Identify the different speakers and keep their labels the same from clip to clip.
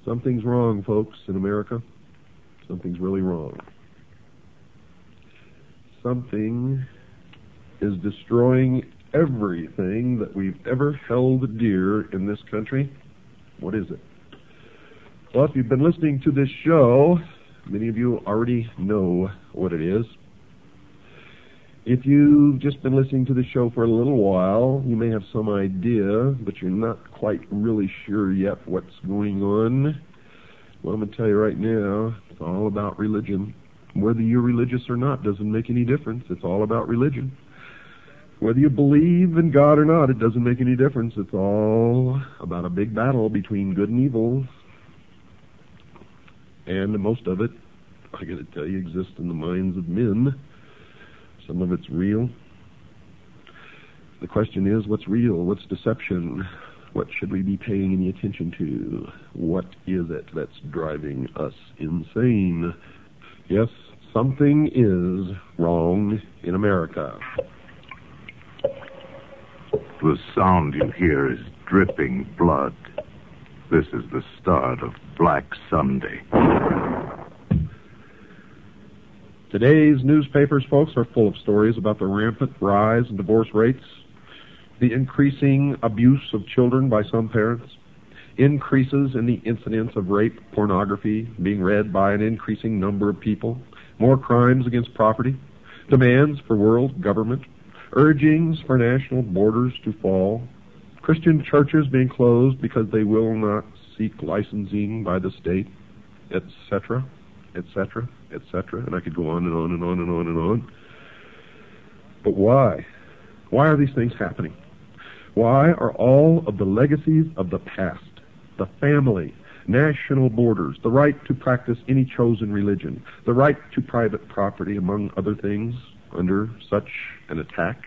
Speaker 1: Something's wrong, folks, in America. Something's really wrong. Something is destroying everything that we've ever held dear in this country. What is it? Well, if you've been listening to this show, many of you already know what it is. If you've just been listening to the show for a little while, you may have some idea, but you're not quite really sure yet what's going on. Well, I'm going to tell you right now, it's all about religion. Whether you're religious or not doesn't make any difference. It's all about religion. Whether you believe in God or not, it doesn't make any difference. It's all about a big battle between good and evil. And most of it, I got to tell you, exists in the minds of men. Some of it's real. The question is, what's real? What's deception? What should we be paying any attention to? What is it that's driving us insane? Yes, something is wrong in America.
Speaker 2: The sound you hear is dripping blood. This is the start of Black Sunday.
Speaker 1: Today's newspapers, folks, are full of stories about the rampant rise in divorce rates, the increasing abuse of children by some parents, increases in the incidence of rape pornography being read by an increasing number of people, more crimes against property, demands for world government, urgings for national borders to fall, Christian churches being closed because they will not seek licensing by the state, etc., etc., etc., and I could go on and on and on and on and on. But why? Why are these things happening? Why are all of the legacies of the past, the family, national borders, the right to practice any chosen religion, the right to private property, among other things, under such an attack?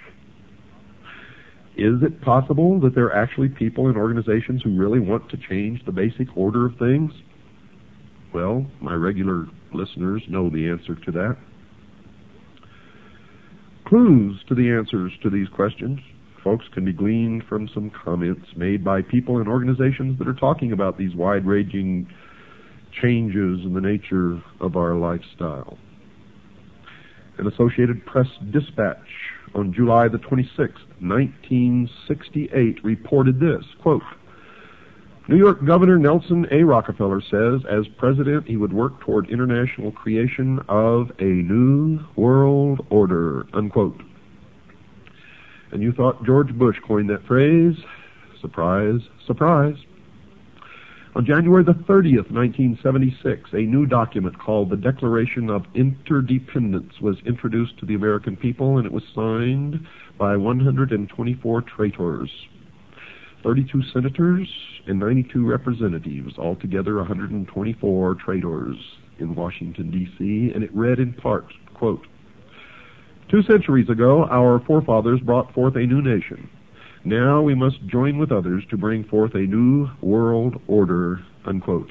Speaker 1: Is it possible that there are actually people and organizations who really want to change the basic order of things? Well, my regular listeners know the answer to that. Clues to the answers to these questions, folks, can be gleaned from some comments made by people and organizations that are talking about these wide-ranging changes in the nature of our lifestyle. An Associated Press dispatch on July the 26th, 1968, reported this, quote, New York Governor Nelson A. Rockefeller says, as president, he would work toward international creation of a new world order, unquote. And you thought George Bush coined that phrase? Surprise, surprise. On January the 30th, 1976, a new document called the Declaration of Interdependence was introduced to the American people, and it was signed by 124 traitors, 32 senators, and 92 representatives, altogether 124 traitors in Washington, D.C., and it read in part, quote, 2 centuries ago, our forefathers brought forth a new nation. Now we must join with others to bring forth a new world order, unquote.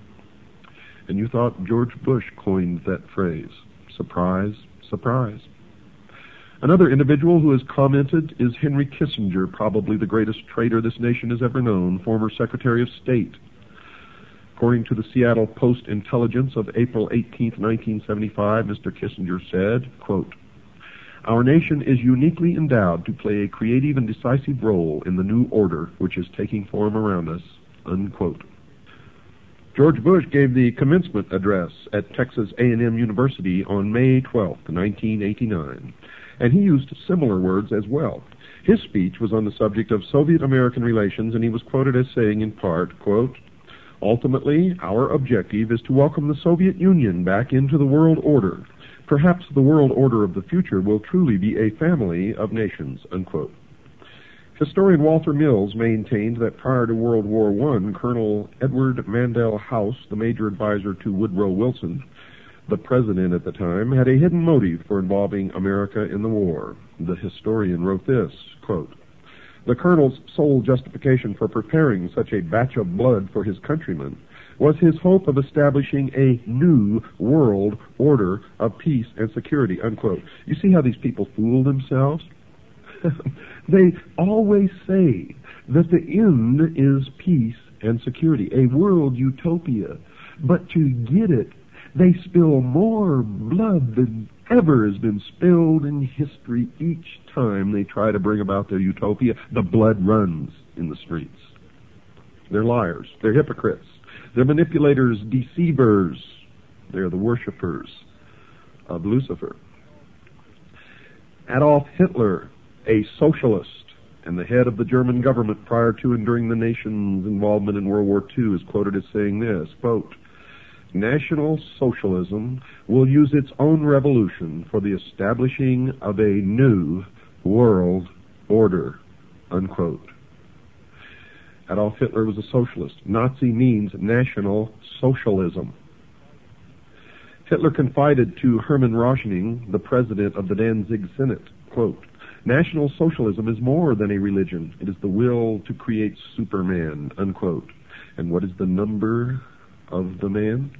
Speaker 1: And you thought George Bush coined that phrase. Surprise, surprise. Another individual who has commented is Henry Kissinger, probably the greatest traitor this nation has ever known, former Secretary of State. According to the Seattle Post-Intelligence of April 18, 1975, Mr. Kissinger said, quote, Our nation is uniquely endowed to play a creative and decisive role in the new order which is taking form around us, unquote. George Bush gave the commencement address at Texas A&M University on May 12, 1989, and he used similar words as well. His speech was on the subject of Soviet-American relations, and he was quoted as saying in part, quote, Ultimately, our objective is to welcome the Soviet Union back into the world order. Perhaps the world order of the future will truly be a family of nations, unquote. Historian Walter Mills maintained that prior to World War I, Colonel Edward Mandell House, the major advisor to Woodrow Wilson, the president at the time, had a hidden motive for involving America in the war. The historian wrote this, quote, The colonel's sole justification for preparing such a batch of blood for his countrymen was his hope of establishing a new world order of peace and security, unquote. You see how these people fool themselves? They always say that the end is peace and security, a world utopia. But to get it, they spill more blood than ever has been spilled in history. Each time they try to bring about their utopia, the blood runs in the streets. They're liars. They're hypocrites. They're manipulators, deceivers. They're the worshipers of Lucifer. Adolf Hitler, a socialist and the head of the German government prior to and during the nation's involvement in World War II, is quoted as saying this, quote, "National Socialism will use its own revolution for the establishing of a new world order," unquote. Adolf Hitler was a socialist. Nazi means National Socialism. Hitler confided to Hermann Röschning, the president of the Danzig Senate, quote, "National Socialism is more than a religion. It is the will to create Superman," unquote. And what is the number of the man?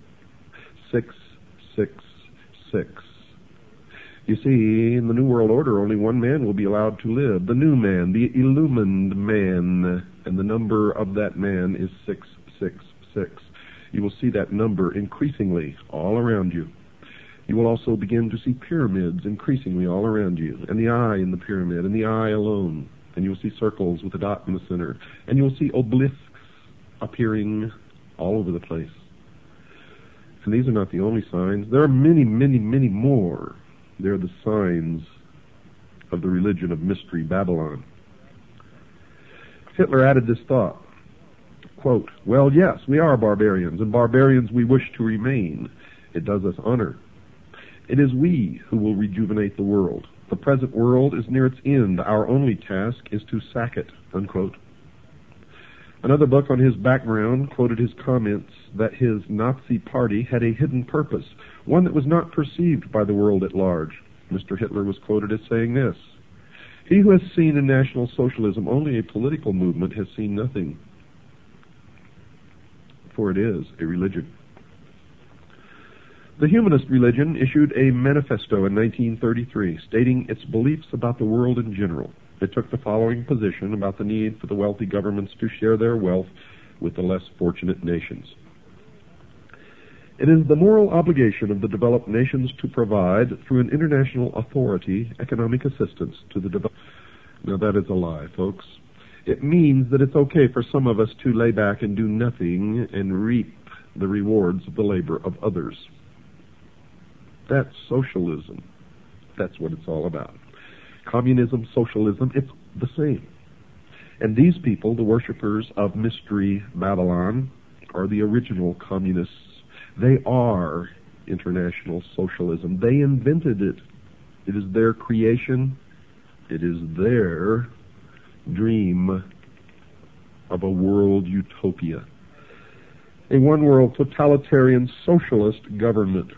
Speaker 1: 666. You see, in the New World Order, only one man will be allowed to live, the new man, the illumined man, and the number of that man is 666. You will see that number increasingly all around you. You will also begin to see pyramids increasingly all around you, and the eye in the pyramid, and the eye alone, and you will see circles with a dot in the center, and you will see obelisks appearing all over the place. And these are not the only signs. There are many, many, many more. They're the signs of the religion of Mystery Babylon. Hitler added this thought, quote, "Well, yes, we are barbarians, and barbarians we wish to remain. It does us honor. It is we who will rejuvenate the world. The present world is near its end. Our only task is to sack it," unquote. Another book on his background quoted his comments that his Nazi party had a hidden purpose, one that was not perceived by the world at large. Mr. Hitler was quoted as saying this, "He who has seen in National Socialism only a political movement has seen nothing, for it is a religion." The humanist religion issued a manifesto in 1933 stating its beliefs about the world in general. It took the following position about the need for the wealthy governments to share their wealth with the less fortunate nations. It is the moral obligation of the developed nations to provide, through an international authority, economic assistance to the developed. Now that is a lie, folks. It means that it's okay for some of us to lay back and do nothing and reap the rewards of the labor of others. That's socialism. That's what it's all about. Communism, socialism, it's the same. And these people, the worshippers of Mystery Babylon, are the original communists. They are international socialism. They invented it. It is their creation. It is their dream of a world utopia. A one-world totalitarian socialist government.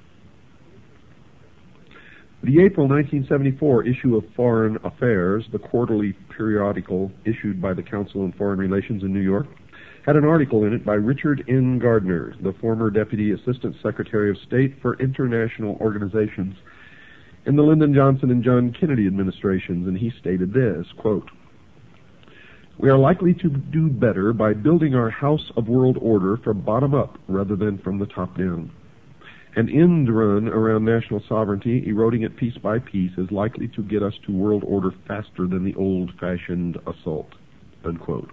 Speaker 1: The April 1974 issue of Foreign Affairs, the quarterly periodical issued by the Council on Foreign Relations in New York, had an article in it by Richard N. Gardner, the former Deputy Assistant Secretary of State for International Organizations in the Lyndon Johnson and John Kennedy administrations, and he stated this, quote, "We are likely to do better by building our house of world order from bottom up rather than from the top down. An end run around national sovereignty, eroding it piece by piece, is likely to get us to world order faster than the old-fashioned assault," unquote.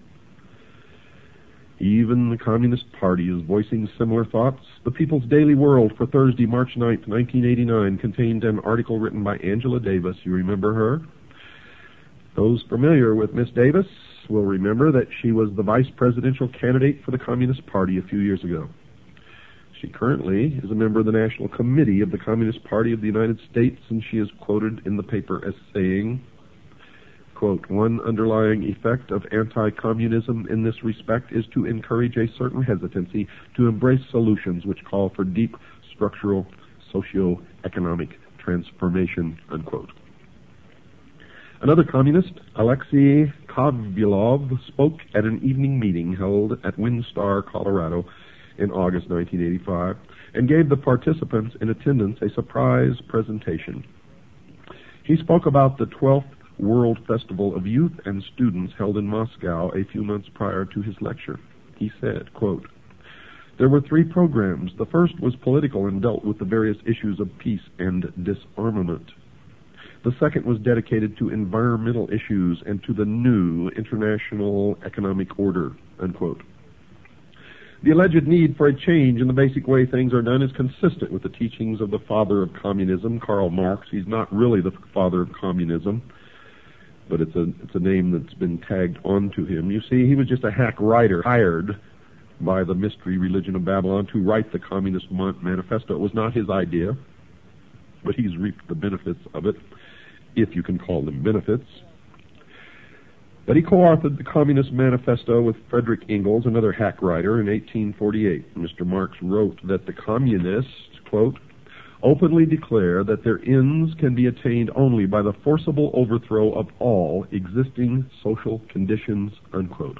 Speaker 1: Even the Communist Party is voicing similar thoughts. The People's Daily World for Thursday, March 9th, 1989, contained an article written by Angela Davis. You remember her? Those familiar with Miss Davis will remember that she was the vice presidential candidate for the Communist Party a few years ago. She currently is a member of the National Committee of the Communist Party of the United States, and she is quoted in the paper as saying, quote, "One underlying effect of anti-communism in this respect is to encourage a certain hesitancy to embrace solutions which call for deep structural socio-economic transformation," unquote. Another communist, Alexei Kovylov, spoke at an evening meeting held at WinStar, Colorado, in August 1985, and gave the participants in attendance a surprise presentation. He spoke about the 12th World Festival of Youth and Students held in Moscow a few months prior to his lecture. He said, quote, "There were 3 programs. The first was political and dealt with the various issues of peace and disarmament. The second was dedicated to environmental issues and to the new international economic order," unquote. The alleged need for a change in the basic way things are done is consistent with the teachings of the father of communism, Karl Marx. He's not really the father of communism, but it's a name that's been tagged onto him. You see, he was just a hack writer hired by the mystery religion of Babylon to write the Communist Manifesto. It was not his idea, but he's reaped the benefits of it, if you can call them benefits. But he co-authored the Communist Manifesto with Frederick Engels, another hack writer, in 1848. Mr. Marx wrote that the communists, quote, "openly declare that their ends can be attained only by the forcible overthrow of all existing social conditions," unquote.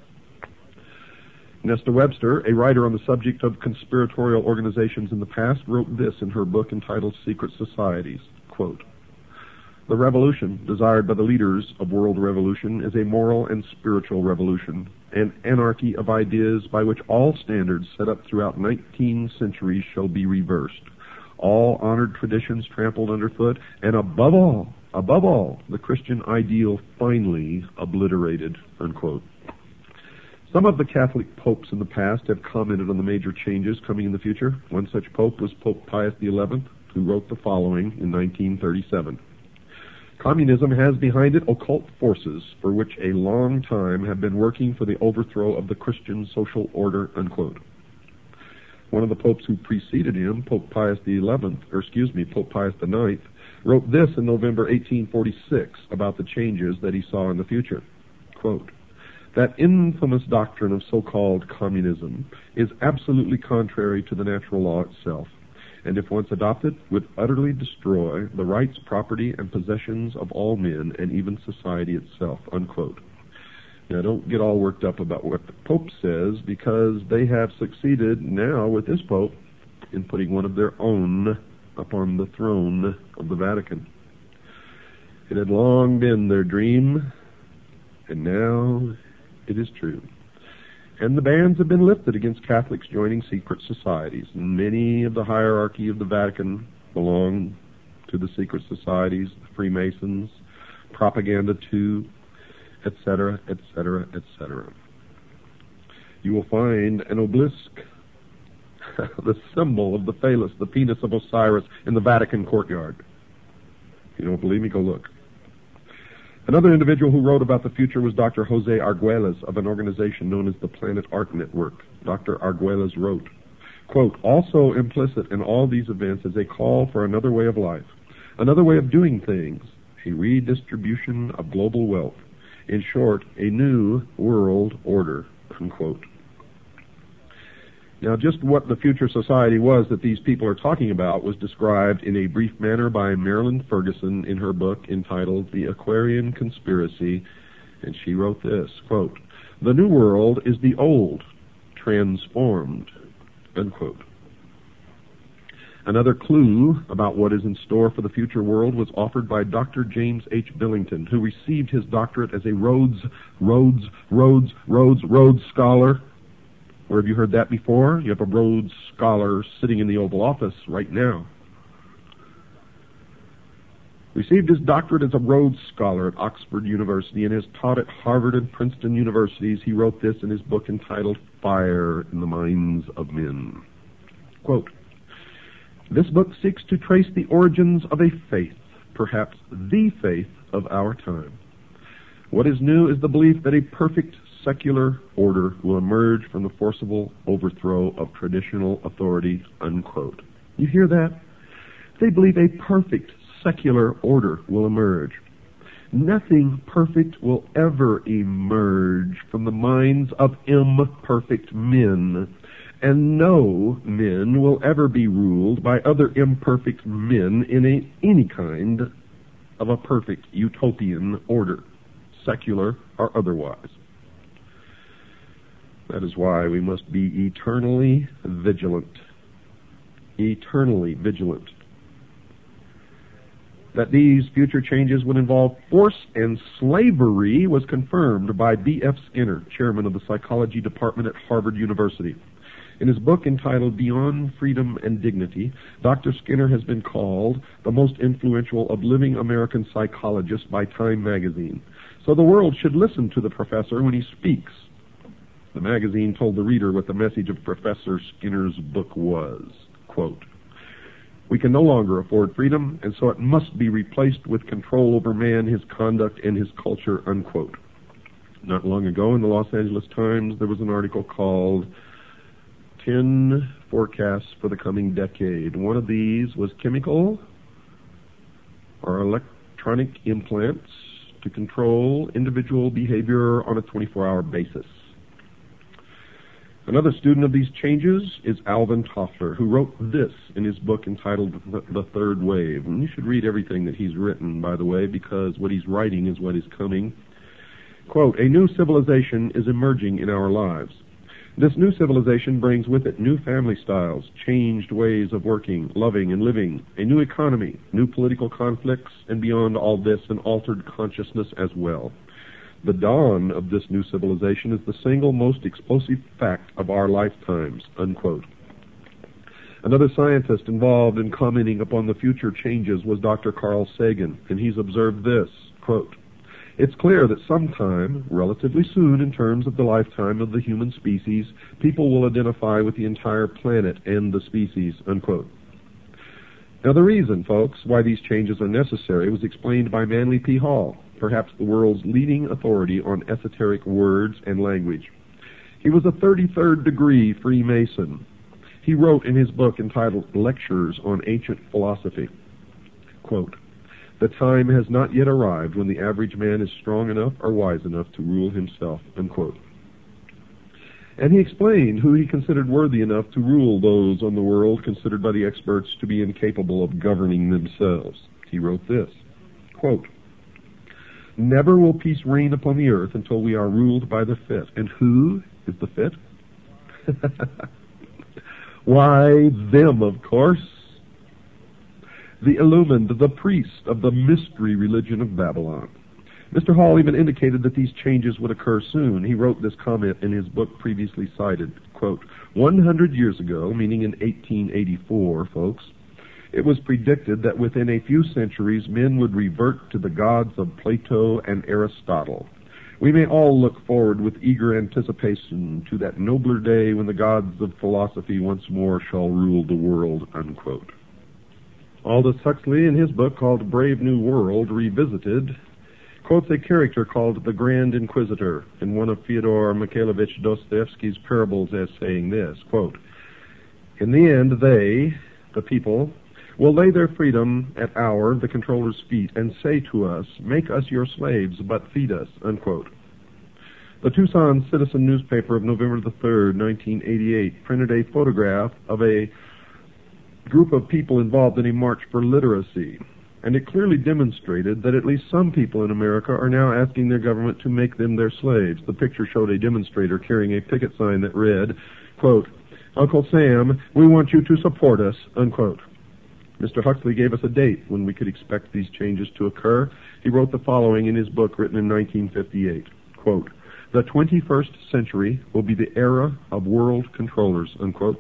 Speaker 1: Nesta Webster, a writer on the subject of conspiratorial organizations in the past, wrote this in her book entitled Secret Societies, quote, "The revolution desired by the leaders of world revolution is a moral and spiritual revolution, an anarchy of ideas by which all standards set up throughout 19 centuries shall be reversed, all honored traditions trampled underfoot, and above all, the Christian ideal finally obliterated," unquote. Some of the Catholic popes in the past have commented on the major changes coming in the future. One such pope was Pope Pius XI, who wrote the following in 1937. "Communism has behind it occult forces for which a long time have been working for the overthrow of the Christian social order," unquote. One of the popes who preceded him, Pope Pius IX, wrote this in November 1846 about the changes that he saw in the future. Quote, "That infamous doctrine of so-called communism is absolutely contrary to the natural law itself, and if once adopted, would utterly destroy the rights, property, and possessions of all men, and even society itself," unquote. Now, don't get all worked up about what the Pope says, because they have succeeded now with this Pope in putting one of their own upon the throne of the Vatican. It had long been their dream, and now it is true. And the bans have been lifted against Catholics joining secret societies. Many of the hierarchy of the Vatican belong to the secret societies, the Freemasons, Propaganda 2, etc., etc., etc. You will find an obelisk, the symbol of the phallus, the penis of Osiris, in the Vatican courtyard. If you don't believe me, go look. Another individual who wrote about the future was Dr. Jose Arguelles of an organization known as the Planet Art Network. Dr. Arguelles wrote, quote, "Also implicit in all these events is a call for another way of life, another way of doing things, a redistribution of global wealth. In short, a new world order," unquote. Now, just what the future society was that these people are talking about was described in a brief manner by Marilyn Ferguson in her book entitled The Aquarian Conspiracy, and she wrote this, quote, "The new world is the old, transformed," unquote. Another clue about what is in store for the future world was offered by Dr. James H. Billington, who received his doctorate as a Rhodes Scholar. Or have you heard that before? You have a Rhodes Scholar sitting in the Oval Office right now. Received his doctorate as a Rhodes Scholar at Oxford University and has taught at Harvard and Princeton universities. He wrote this in his book entitled Fire in the Minds of Men. Quote, "This book seeks to trace the origins of a faith, perhaps the faith of our time. What is new is the belief that a perfect secular order will emerge from the forcible overthrow of traditional authority," unquote. You hear that? They believe a perfect secular order will emerge. Nothing perfect will ever emerge from the minds of imperfect men, and no men will ever be ruled by other imperfect men in any kind of a perfect utopian order, secular or otherwise. That is why we must be eternally vigilant. Eternally vigilant. That these future changes would involve force and slavery was confirmed by B.F. Skinner, chairman of the psychology department at Harvard University. In his book entitled Beyond Freedom and Dignity, Dr. Skinner has been called the most influential of living American psychologists by Time magazine. So the world should listen to the professor when he speaks. The magazine told the reader what the message of Professor Skinner's book was. Quote, "We can no longer afford freedom, and so it must be replaced with control over man, his conduct, and his culture," unquote. Not long ago in the Los Angeles Times, there was an article called 10 Forecasts for the Coming Decade. One of these was chemical or electronic implants to control individual behavior on a 24-hour basis. Another student of these changes is Alvin Toffler, who wrote this in his book entitled The Third Wave. And you should read everything that he's written, by the way, because what he's writing is what is coming. Quote, "A new civilization is emerging in our lives. This new civilization brings with it new family styles, changed ways of working, loving, and living, a new economy, new political conflicts, and beyond all this, an altered consciousness as well. The dawn of this new civilization is the single most explosive fact of our lifetimes," unquote. Another scientist involved in commenting upon the future changes was Dr. Carl Sagan, and he's observed this, quote, "It's clear that sometime, relatively soon in terms of the lifetime of the human species, people will identify with the entire planet and the species," unquote. Now the reason, folks, why these changes are necessary was explained by Manly P. Hall, perhaps the world's leading authority on esoteric words and language. He was a 33rd degree Freemason. He wrote in his book entitled Lectures on Ancient Philosophy, quote, "The time has not yet arrived when the average man is strong enough or wise enough to rule himself," unquote. And he explained who he considered worthy enough to rule those on the world considered by the experts to be incapable of governing themselves. He wrote this, quote, "Never will peace reign upon the earth until we are ruled by the fit." And who is the fit? Why, them, of course. The illumined, the priest of the mystery religion of Babylon. Mr. Hall even indicated that these changes would occur soon. He wrote this comment in his book previously cited, quote, 100 years ago, meaning in 1884, folks, it was predicted that within a few centuries men would revert to the gods of Plato and Aristotle. We may all look forward with eager anticipation to that nobler day when the gods of philosophy once more shall rule the world, unquote. Aldous Huxley, in his book called Brave New World Revisited, quotes a character called the Grand Inquisitor in one of Fyodor Mikhailovich Dostoevsky's parables as saying this, quote, "In the end, they, the people, will lay their freedom at our, the controller's feet, and say to us, 'Make us your slaves, but feed us,'" unquote. The Tucson Citizen newspaper of November the 3rd, 1988, printed a photograph of a group of people involved in a march for literacy, and it clearly demonstrated that at least some people in America are now asking their government to make them their slaves. The picture showed a demonstrator carrying a picket sign that read, quote, "Uncle Sam, we want you to support us," unquote. Mr. Huxley gave us a date when we could expect these changes to occur. He wrote the following in his book written in 1958, quote, "The 21st century will be the era of world controllers," unquote.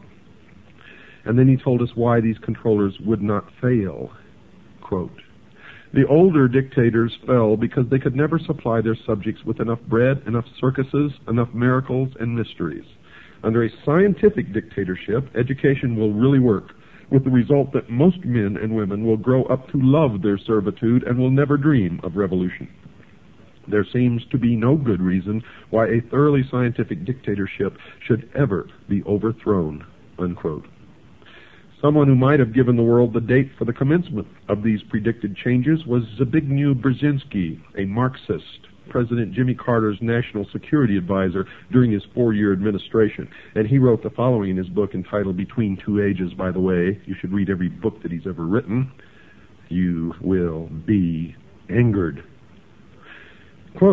Speaker 1: And then he told us why these controllers would not fail, quote, "The older dictators fell because they could never supply their subjects with enough bread, enough circuses, enough miracles and mysteries. Under a scientific dictatorship, education will really work, with the result that most men and women will grow up to love their servitude and will never dream of revolution. There seems to be no good reason why a thoroughly scientific dictatorship should ever be overthrown," unquote. Someone who might have given the world the date for the commencement of these predicted changes was Zbigniew Brzezinski, a Marxist, President Jimmy Carter's national security advisor during his 4-year administration. And he wrote the following in his book entitled Between Two Ages, by the way. You should read every book that he's ever written. You will be angered. Quote,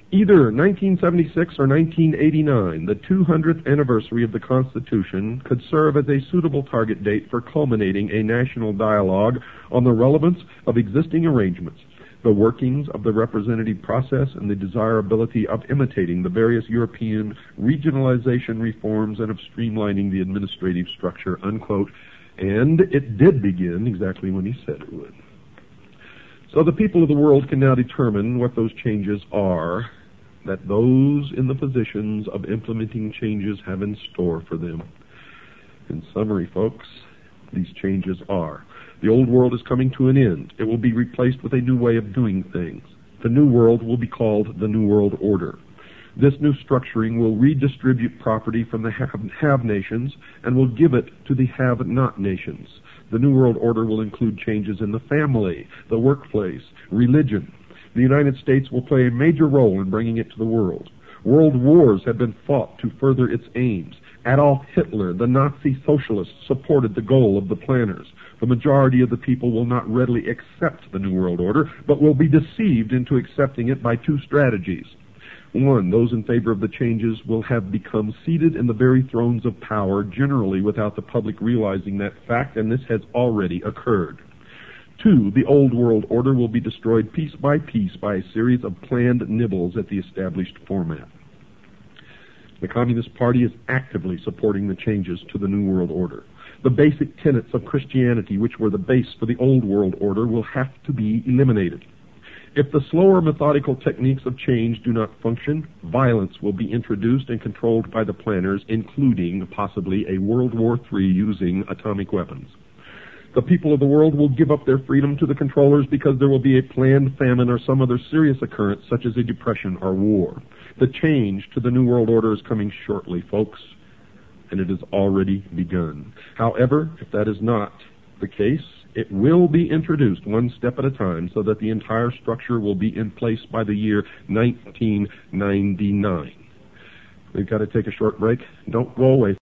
Speaker 1: Either 1976 or 1989, the 200th anniversary of the Constitution, could serve as a suitable target date for culminating a national dialogue on the relevance of existing arrangements, the workings of the representative process, and the desirability of imitating the various European regionalization reforms and of streamlining the administrative structure, unquote. And it did begin exactly when he said it would. So the people of the world can now determine what those changes are that those in the positions of implementing changes have in store for them. In summary, folks, these changes are: the old world is coming to an end. It will be replaced with a new way of doing things. The new world will be called the New World Order. This new structuring will redistribute property from the have nations and will give it to the have-not nations. The New World Order will include changes in the family, the workplace, religion. The United States will play a major role in bringing it to the world. World wars have been fought to further its aims. Adolf Hitler, the Nazi socialist, supported the goal of the planners. The majority of the people will not readily accept the New World Order, but will be deceived into accepting it by two strategies. One, those in favor of the changes will have become seated in the very thrones of power, generally without the public realizing that fact, and this has already occurred. Two, the old world order will be destroyed piece by piece by a series of planned nibbles at the established format. The Communist Party is actively supporting the changes to the New World Order. The basic tenets of Christianity, which were the base for the old world order, will have to be eliminated. If the slower methodical techniques of change do not function, violence will be introduced and controlled by the planners, including possibly a World War III using atomic weapons. The people of the world will give up their freedom to the controllers because there will be a planned famine or some other serious occurrence, such as a depression or war. The change to the New World Order is coming shortly, folks, and it has already begun. However, if that is not the case, it will be introduced one step at a time so that the entire structure will be in place by the year 1999. We've got to take a short break. Don't go away.